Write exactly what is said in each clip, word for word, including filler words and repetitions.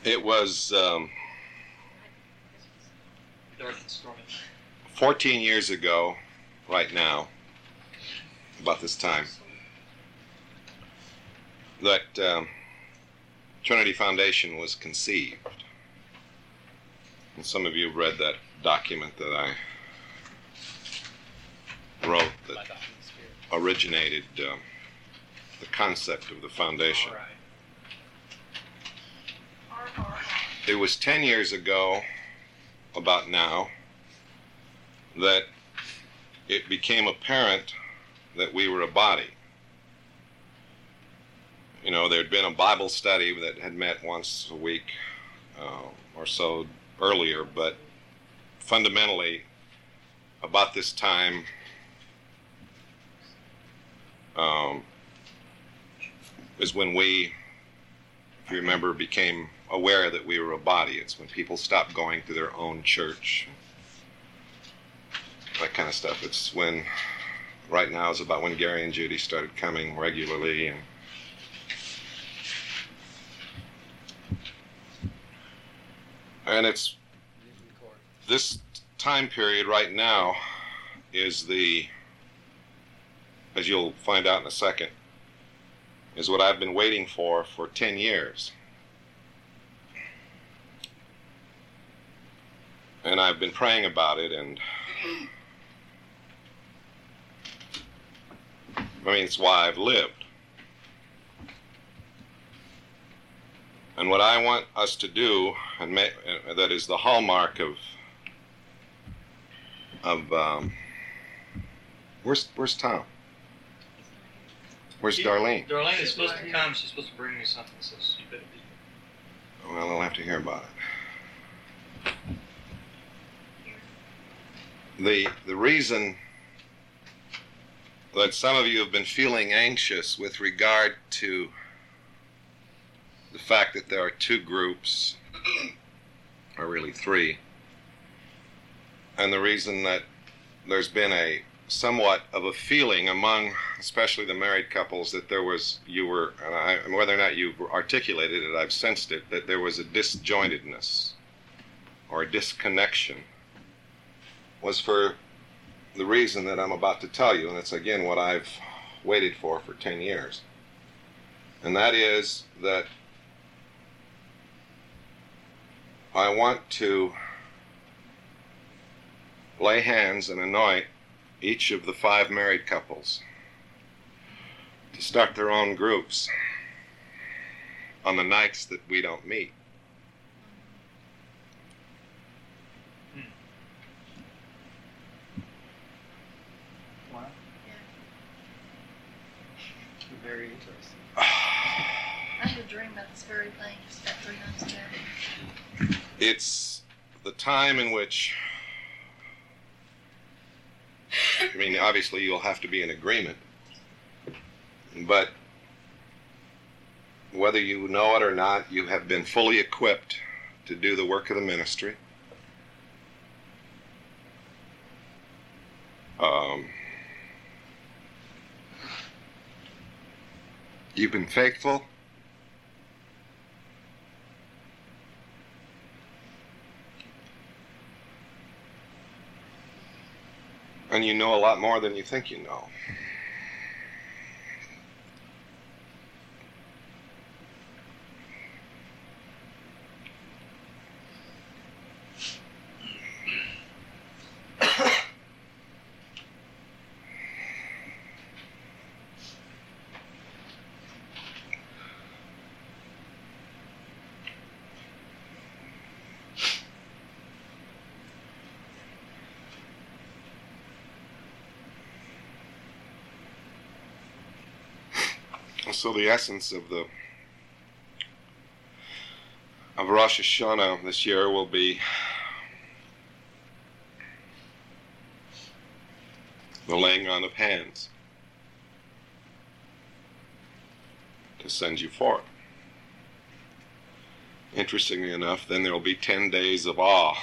It was um, fourteen years ago, right now, about this time, that um, Trinity Foundation was conceived. And some of you have read that document that I wrote that originated uh, the concept of the foundation. It was ten years ago, about now, that it became apparent that we were a body. You know, there had been a Bible study that had met once a week uh, or so earlier, but fundamentally, about this time, um, is when we, if you remember, became aware that we were a body. It's when people stopped going to their own church, that kind of stuff. It's when, right now is about when Gary and Judy started coming regularly, and and it's this time period right now is the, as you'll find out in a second, is what I've been waiting for for ten years. And I've been praying about it, and I mean, it's why I've lived. And what I want us to do, and may, uh, that is the hallmark of, of um, where's, where's Tom? Where's She, Darlene? Darlene is supposed to come. She's supposed to bring me something, so you better be. Well, I'll have to hear about it. The, the reason that some of you have been feeling anxious with regard to the fact that there are two groups, or really three, and the reason that there's been a somewhat of a feeling among, especially the married couples, that there was, you were, and I, whether or not you've articulated it, I've sensed it, that there was a disjointedness or a disconnection, was for the reason that I'm about to tell you, and it's again what I've waited for for ten years. And that is that I want to lay hands and anoint each of the five married couples to start their own groups on the nights that we don't meet. Wow. Yeah. Very interesting. I had a dream about this very thing just about three times a day. It's the time in which, I mean, obviously you'll have to be in agreement, but whether you know it or not, you have been fully equipped to do the work of the ministry. Um, you've been faithful. And you know a lot more than you think you know. So the essence of the of Rosh Hashanah this year will be the laying on of hands to send you forth. Interestingly enough, then there will be ten days of awe.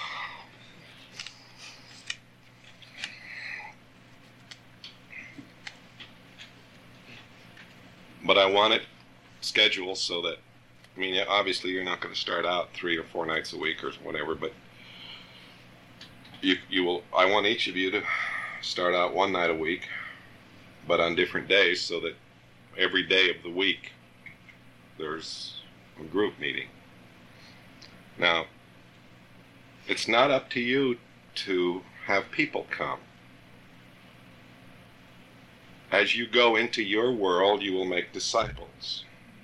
But I want it scheduled so that I mean, obviously you're not going to start out three or four nights a week or whatever, but you you will. I want each of you to start out one night a week, but on different days, so that every day of the week there's a group meeting. Now, it's not up to you to have people come. As you go into your world, you will make disciples.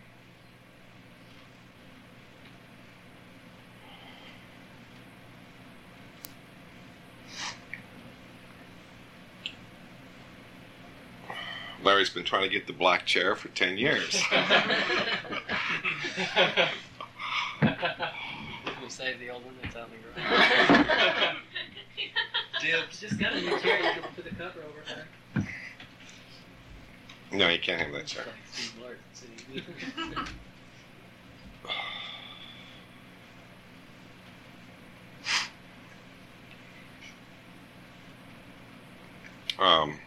Larry's been trying to get the black chair for ten years. We'll save the old one that's out in the garage. Dibs. Just got a new chair. You can put the cover over there. No, you can't have that chair. Like Steve Larson sitting. Um,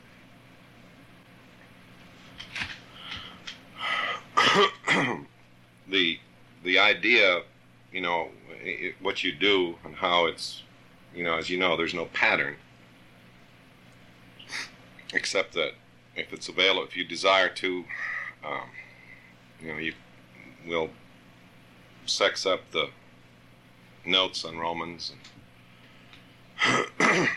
the the idea, you know, it, what you do and how it's, you know, as you know, there's no pattern, except that if it's available, if you desire to, um, you know, you will sex up the notes on Romans, and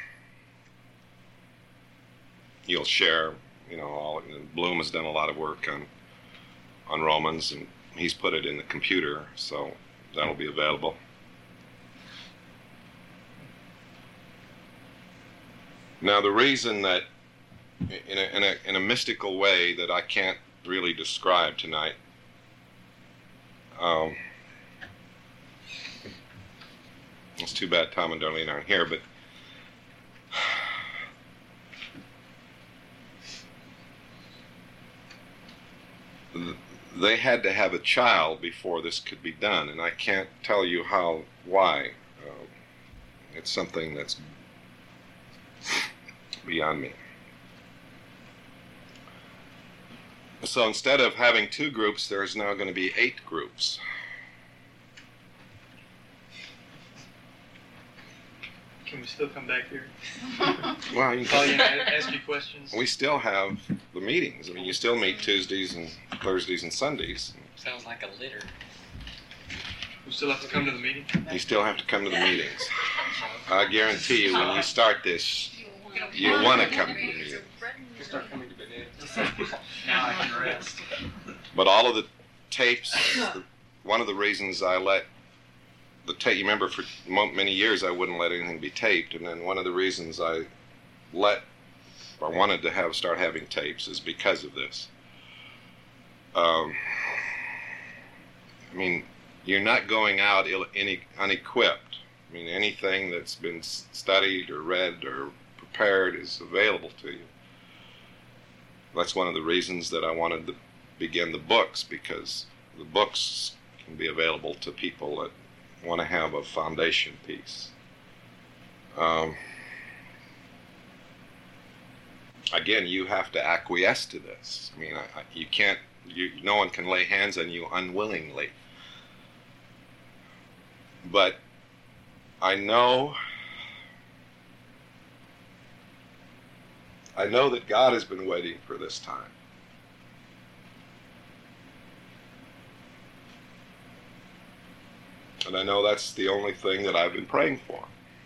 you'll share, you know, all. Bloom has done a lot of work on on Romans, and he's put it in the computer, so that'll be available. Now, the reason that, in a, in a, in a mystical way that I can't really describe tonight, um, it's too bad Tom and Darlene aren't here, but they had to have a child before this could be done, and I can't tell you how, why. Um, it's something that's beyond me. So instead of having two groups, there's now going to be eight groups. Can we still come back here? Well, you Call you can, and ask you questions? we still have the meetings. I mean, you still meet Tuesdays and Thursdays and Sundays. Sounds like a litter. We still have to come to the meeting? You still have to come to the meetings. I guarantee you, when you start this, you'll want to come to the meeting. Start coming to bed. Now I can rest. But all of the tapes, one of the reasons I let the tape, you remember for mo- many years I wouldn't let anything be taped, and then one of the reasons I let, or wanted to have, start having tapes is because of this. Um, I mean, you're not going out Ill, any, unequipped. I mean, anything that's been studied or read or prepared is available to you. That's one of the reasons that I wanted to begin the books, because the books can be available to people that want to have a foundation piece. Um, again, you have to acquiesce to this. I mean, I, I, you can't. You, no one can lay hands on you unwillingly. But I know. I know that God has been waiting for this time. And I know that's the only thing that I've been praying for.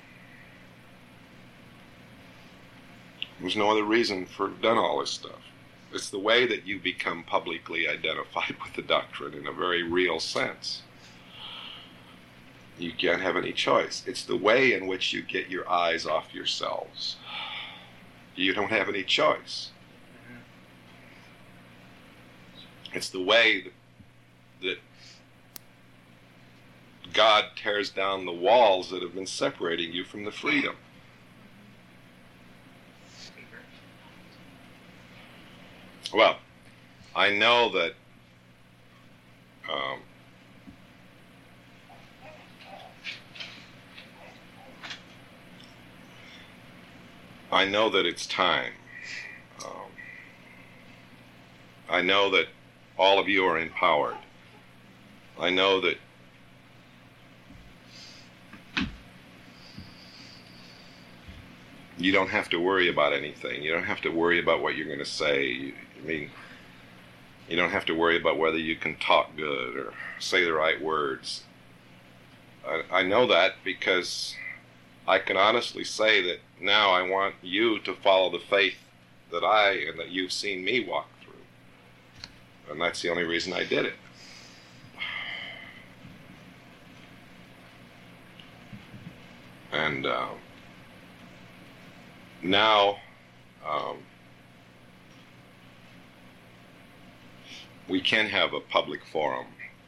There's no other reason for done all this stuff. It's the way that you become publicly identified with the doctrine in a very real sense. You can't have any choice. It's the way in which you get your eyes off yourselves. You don't have any choice. It's the way that, that God tears down the walls that have been separating you from the freedom. Well, I know that um, I know that it's time. Um, I know that all of you are empowered. I know that you don't have to worry about anything. You don't have to worry about what you're going to say. You, I mean, you don't have to worry about whether you can talk good or say the right words. I, I know that because I can honestly say that now I want you to follow the faith that I and that you've seen me walk through. And that's the only reason I did it. And uh, now um, we can have a public forum.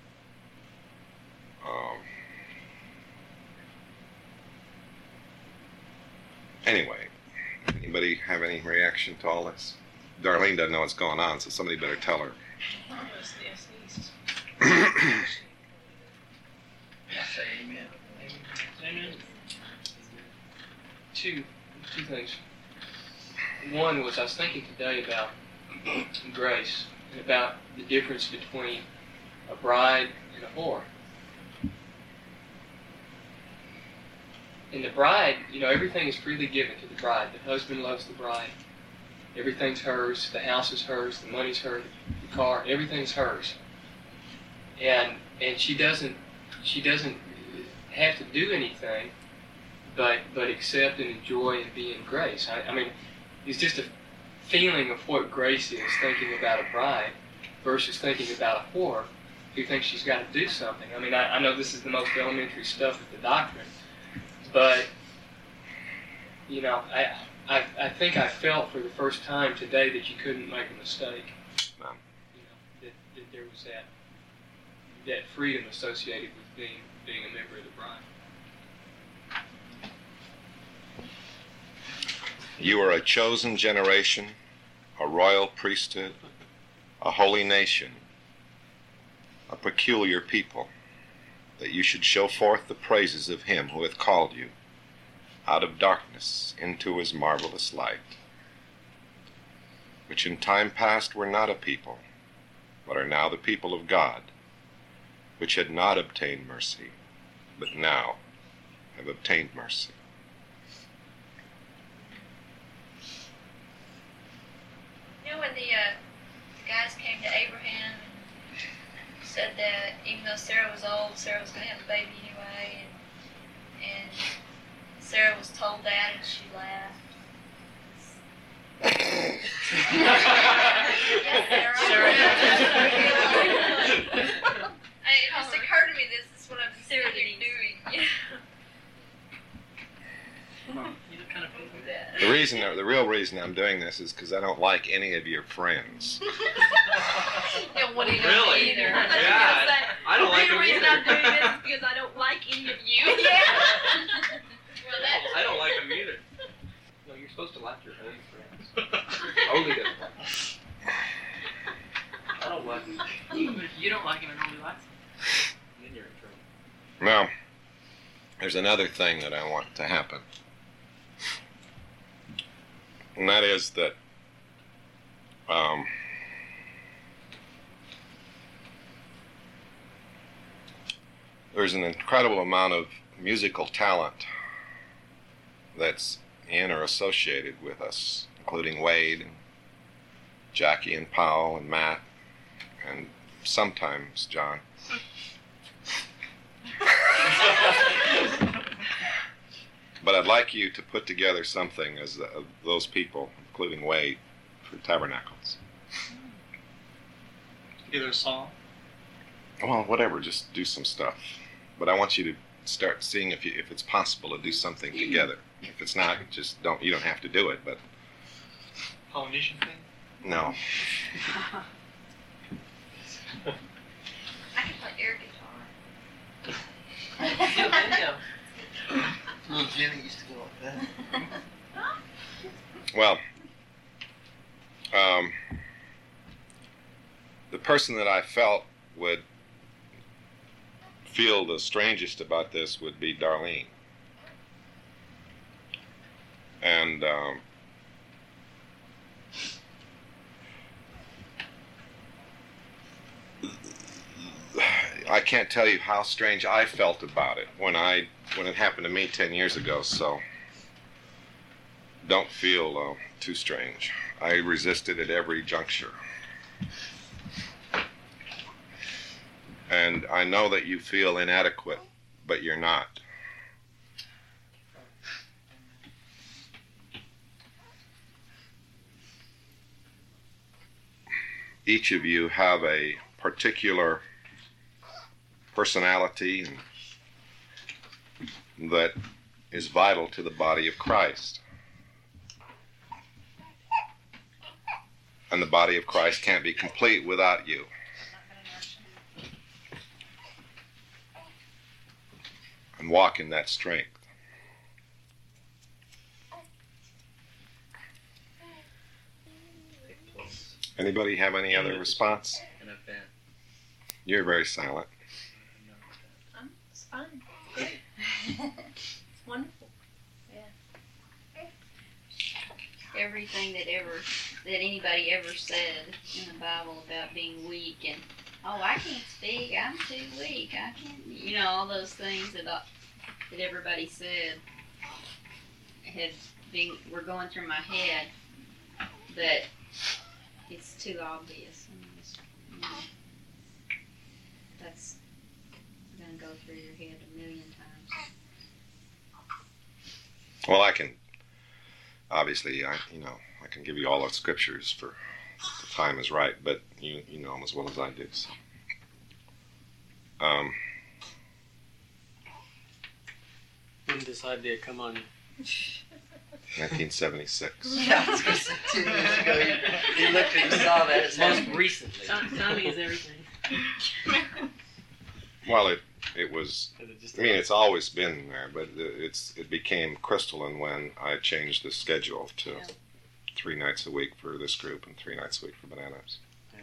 Um, anyway, anybody have any reaction to all this? Darlene doesn't know what's going on, so somebody better tell her. I say amen. Amen. Two, two things. One was I was thinking today about grace and about the difference between a bride and a whore. And the bride, you know, everything is freely given to the bride. The husband loves the bride. Everything's hers. The house is hers. The money's hers. The car, everything's hers. And and she doesn't she doesn't have to do anything but but accept and enjoy and be in grace. I, I mean, it's just a feeling of what grace is, thinking about a bride versus thinking about a whore who thinks she's got to do something. I mean, I, I know this is the most elementary stuff of the doctrine, but, you know, I, I I think I felt for the first time today that you couldn't make a mistake. No. You know, that, that there was that that freedom associated with being being a member of the bride. You are a chosen generation, a royal priesthood, a holy nation, a peculiar people, that you should show forth the praises of him who hath called you out of darkness into his marvelous light, which in time past were not a people, but are now the people of God, which had not obtained mercy, but now have obtained mercy. You know when the, uh, the guys came to Abraham and said that even though Sarah was old, Sarah was going to have a baby anyway, and, and Sarah was told that and she laughed. Yes, Sarah. I, it just occurred to me this is what I'm Sarah doing. You look kind of feel that. The reason, the real reason I'm doing this is because I don't like any of your friends. Don't want to know Really? either. God, I don't like The them reason either. I'm doing this is because I don't like any of you. Yeah. Well, that, I don't like them either. No, you're supposed to like your own friends. Only doesn't like them. I don't like them. Even if you don't like him and nobody likes him. Then you're in trouble. Now, there's another thing that I want to happen. And that is that um, there's an incredible amount of musical talent that's in or associated with us, including Wade and Jackie and Powell and Matt and sometimes John. But I'd like you to put together something as uh, those people, including Wade, for Tabernacles. Either a song. Well, whatever, just do some stuff. But I want you to start seeing if you, if it's possible to do something together. If it's not, just don't. You don't have to do it. But Polynesian thing. no, I can play air guitar. Little Jimmy used to go like that. well, um, the person that I felt would feel the strangest about this would be Darlene. And um, I I can't tell you how strange I felt about it when I when it happened to me ten years ago. So don't feel uh, too strange. I resisted at every juncture. And I know that you feel inadequate, but you're not. Each of you have a particular personality that is vital to the body of Christ. And the body of Christ can't be complete without you. And walk in that strength. Anybody have any other response? And I've been. You're very silent. Um, it's fine. Good. It's wonderful. Everything that ever that anybody ever said in the Bible about being weak and oh, I can't speak, I'm too weak, I can't, you know, all those things that uh, that everybody said had been were going through my head, but it's too obvious. I mean, it's, you know, that's gonna go through your head a million times. Well, I can, obviously, I you know, I can give you all the scriptures for the time is right, but you you know them as well as I do. So, um, When did this idea come on you? nineteen seventy-six. Yeah, I was gonna say two years ago. He, he looked and saw that. It's Most recently. Timing is everything. Well, it it was. Is it just I mean, it's always been there, but it's it became crystalline when I changed the schedule to Yeah. three nights a week for this group and three nights a week for Bananas.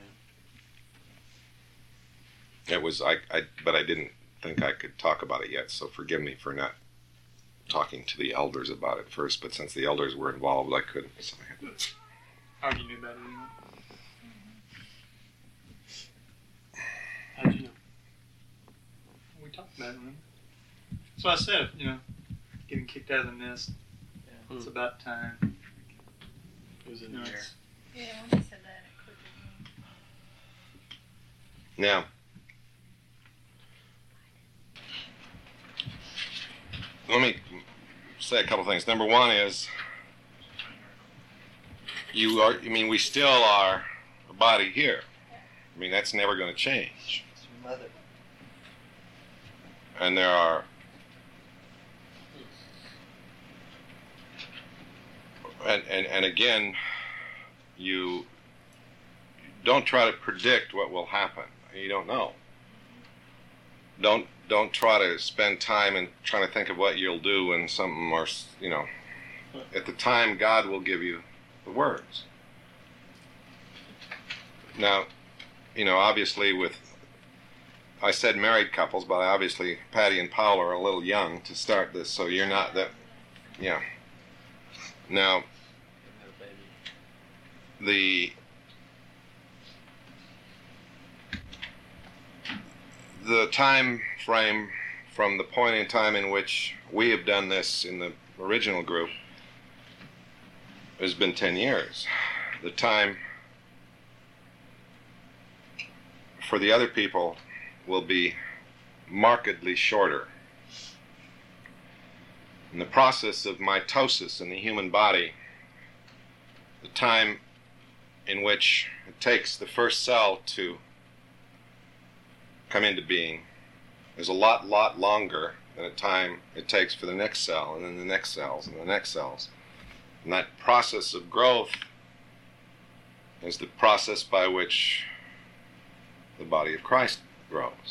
Yeah. It was I, I but I didn't think I could talk about it yet, so forgive me for not talking to the elders about it first. But since the elders were involved, I couldn't. So I had to. Already knew about it anyway. How'd you know? We talked about it, remember? That's what I said, you know, getting kicked out of the nest. Yeah. It's about time. It was in You know, the air. it's- Yeah, when you said that, it clicked with me. Now, let me say a couple things. Number one is, you are, I mean, we still are a body here. I mean, that's never going to change. It's your mother. And there are, and, and, and again, you don't try to predict what will happen. You don't know. Don't don't try to spend time in trying to think of what you'll do when something or you know. At the time, God will give you the words. Now, you know, obviously with I said married couples, but obviously Patty and Paul are a little young to start this, so you're not that. Yeah. Now, the the time frame from the point in time in which we have done this in the original group has been ten years. The time for the other people will be markedly shorter. In the process of mitosis in the human body, the time in which it takes the first cell to come into being is a lot, lot longer than the time it takes for the next cell, and then the next cells, and the next cells. And that process of growth is the process by which the body of Christ grows.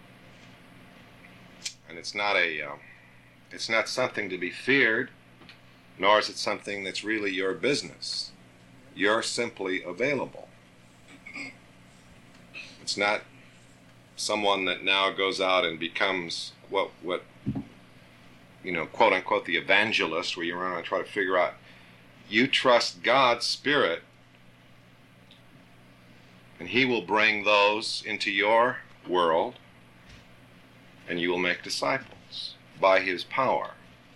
And it's not a, uh, it's not something to be feared, nor is it something that's really your business. You're simply available. It's not someone that now goes out and becomes what, what you know, quote unquote, the evangelist, where you run and try to figure out. You trust God's Spirit, and He will bring those into your world and you will make disciples by his power.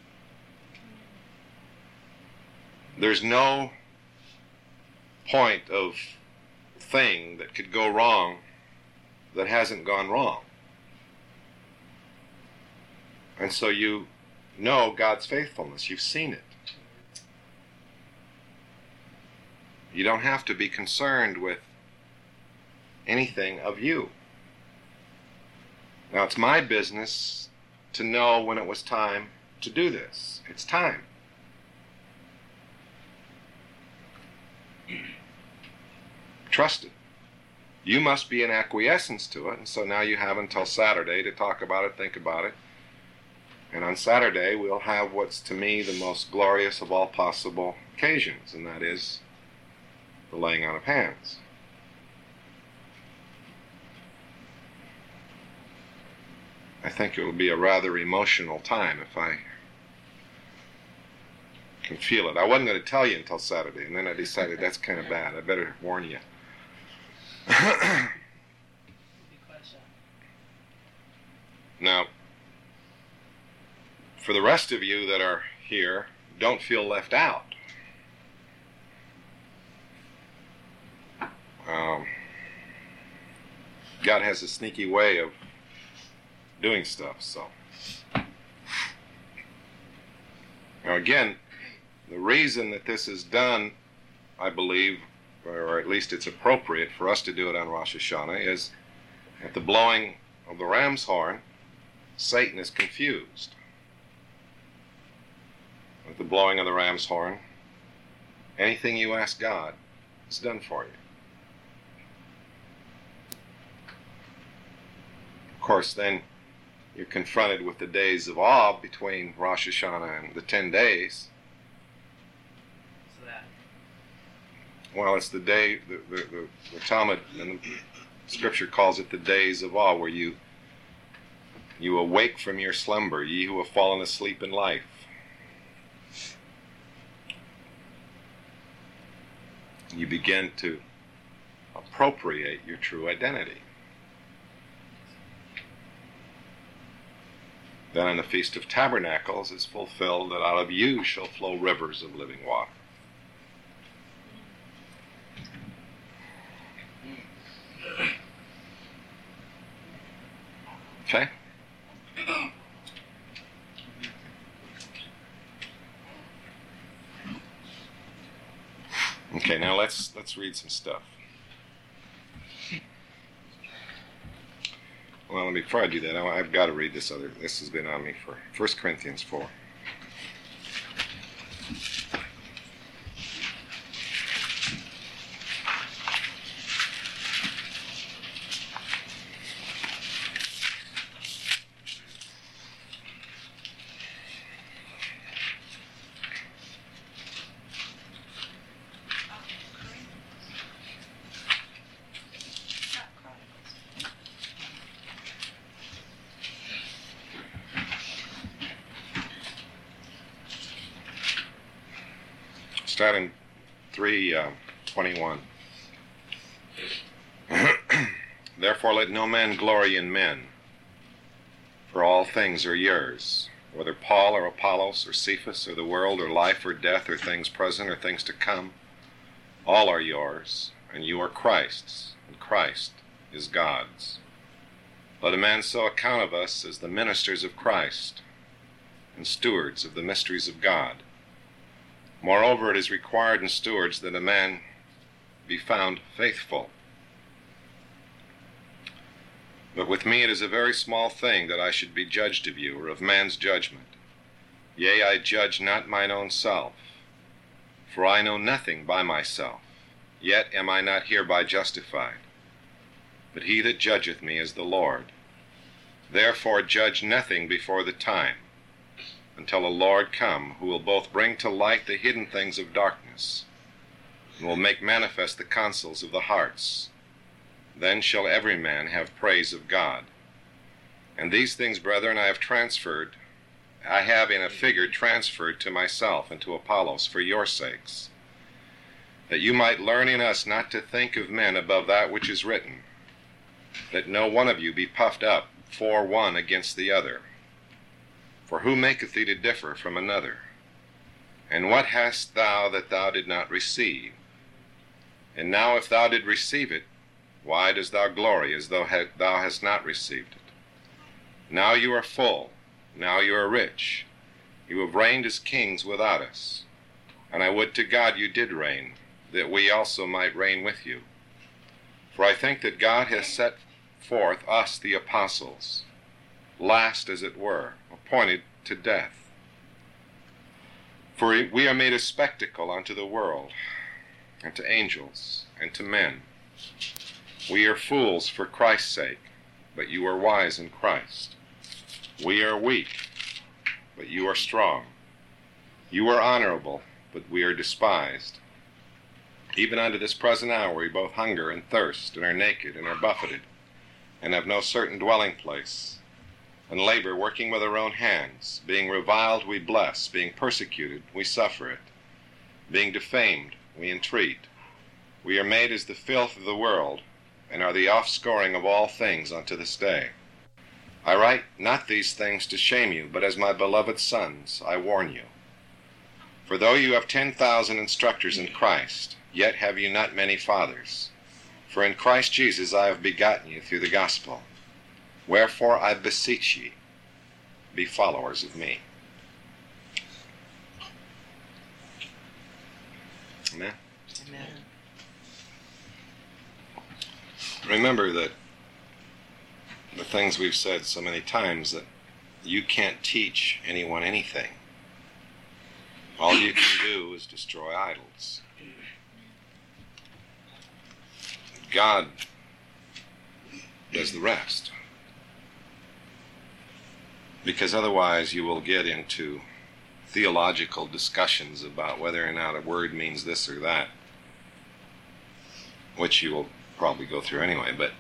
There's no point of thing that could go wrong that hasn't gone wrong. And so you know God's faithfulness. You've seen it. You don't have to be concerned with anything of you. Now, it's my business to know when it was time to do this. It's time. Trust it. You must be in acquiescence to it, and so now you have until Saturday to talk about it, think about it. And on Saturday, we'll have what's to me the most glorious of all possible occasions, and that is the laying on of hands. I think it will be a rather emotional time if I can feel it. I wasn't going to tell you until Saturday, and then I decided that's kind of bad. I better warn you. Now, for the rest of you that are here, don't feel left out. Um, God has a sneaky way of doing stuff, so. Now again, the reason that this is done, I believe, or at least it's appropriate for us to do it on Rosh Hashanah, is at the blowing of the ram's horn, Satan is confused. At the blowing of the ram's horn, anything you ask God is done for you. Of course, then you're confronted with the days of awe between Rosh Hashanah and the ten days. So that. Well, it's the day, the, the, the, the Talmud and the Scripture calls it the days of awe, where you you awake from your slumber, ye who have fallen asleep in life. You begin to appropriate your true identity. Then in the Feast of Tabernacles is fulfilled that out of you shall flow rivers of living water. Okay? Okay, now let's let's read some stuff. Well, before I do that, I've got to read this other. This has been on me for First Corinthians four. Starting three uh, twenty-one. Therefore let no man glory in men, for all things are yours, whether Paul or Apollos or Cephas or the world or life or death or things present or things to come, all are yours, and you are Christ's, and Christ is God's. Let a man so account of us as the ministers of Christ, and stewards of the mysteries of God. Moreover, it is required in stewards that a man be found faithful. But with me it is a very small thing that I should be judged of you, or of man's judgment. Yea, I judge not mine own self, for I know nothing by myself, yet am I not hereby justified. But he that judgeth me is the Lord. Therefore judge nothing before the time, until the Lord come, who will both bring to light the hidden things of darkness, and will make manifest the counsels of the hearts. Then shall every man have praise of God. And these things, brethren, I have transferred, I have in a figure transferred to myself and to Apollos for your sakes, that you might learn in us not to think of men above that which is written, that no one of you be puffed up for one against the other? For who maketh thee to differ from another? And what hast thou that thou did not receive? And now if thou did receive it, why dost thou glory as though had, thou hast not received it? Now you are full, now you are rich. You have reigned as kings without us. And I would to God you did reign, that we also might reign with you. For I think that God has set forth us the apostles, last as it were, appointed to death. For we are made a spectacle unto the world, and to angels, and to men. We are fools for Christ's sake, but you are wise in Christ. We are weak, but you are strong. You are honorable, but we are despised. Even unto this present hour we both hunger and thirst, and are naked, and are buffeted, and have no certain dwelling place, and labor working with our own hands. Being reviled we bless, being persecuted we suffer it. Being defamed we entreat. We are made as the filth of the world, and are the offscouring of all things unto this day. I write not these things to shame you, but as my beloved sons I warn you. For though you have ten thousand instructors in Christ, yet have you not many fathers. For in Christ Jesus I have begotten you through the gospel. Wherefore I beseech ye, be followers of me. Amen. Amen. Remember that the things we've said so many times, that you can't teach anyone anything. All you can do is destroy idols. God does the rest. Because otherwise you will get into theological discussions about whether or not a word means this or that, which you will probably go through anyway, but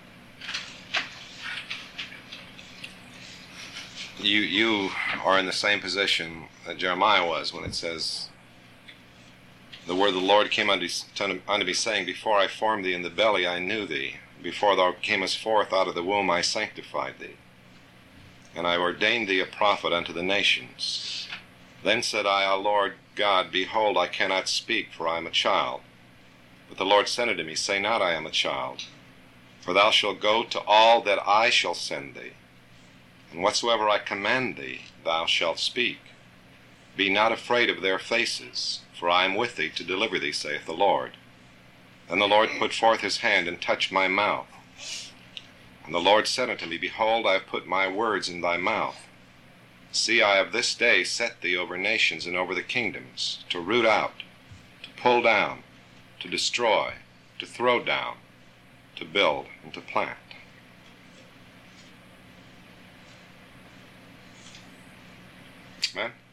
you you are in the same position that Jeremiah was when it says, the word of the Lord came unto, unto me, saying, before I formed thee in the belly I knew thee, before thou camest forth out of the womb I sanctified thee, and I ordained thee a prophet unto the nations. Then said I, O Lord God, behold, I cannot speak, for I am a child. But the Lord said unto me, say not, I am a child, for thou shalt go to all that I shall send thee, and whatsoever I command thee, thou shalt speak. Be not afraid of their faces, for I am with thee to deliver thee, saith the Lord. Then the Lord put forth his hand and touched my mouth. And the Lord said unto me, behold, I have put my words in thy mouth. See, I have this day set thee over nations and over the kingdoms, to root out, to pull down, to destroy, to throw down, to build, and to plant. Amen?